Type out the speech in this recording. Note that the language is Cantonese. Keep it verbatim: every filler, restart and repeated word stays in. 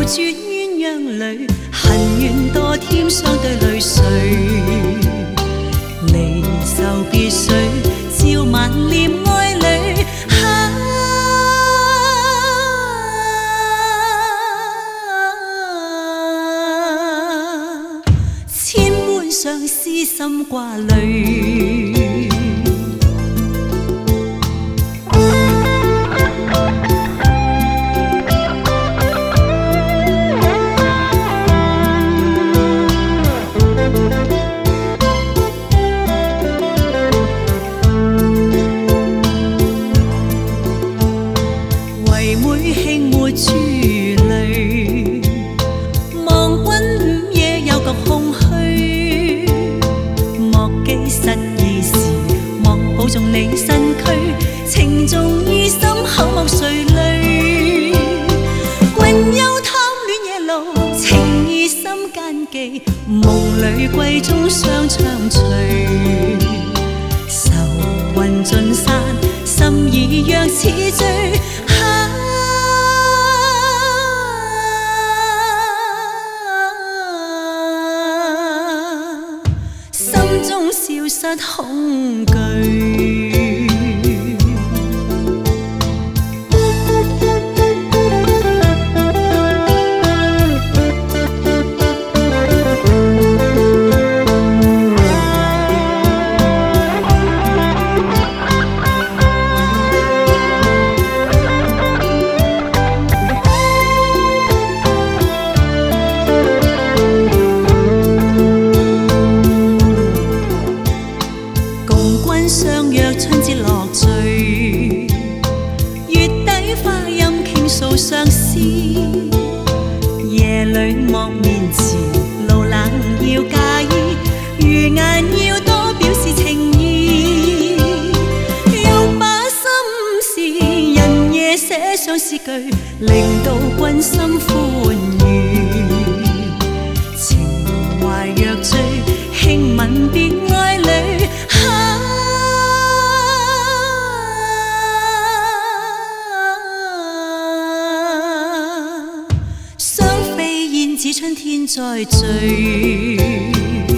絕鴛鴦裏，恨怨多添相對淚水。離愁別緒，照萬念愛侶。啊，千般相思心掛慮。珠淚，望君午夜有覺空虛。莫記失意時，莫保重你身軀。情重於心，口莫垂淚。雲遊貪戀夜路，情意心間記。夢裏歸中相唱隨。愁雲盡散，心已若似醉。中消失恐懼。相約春節樂聚，月底花音傾訴相思。夜裏莫面前，路冷要介意，餘顏要多表示情意。欲把心事人夜寫上詩句，令到君心歡愉。情懷若醉，輕吻別愛侶。只春天再聚。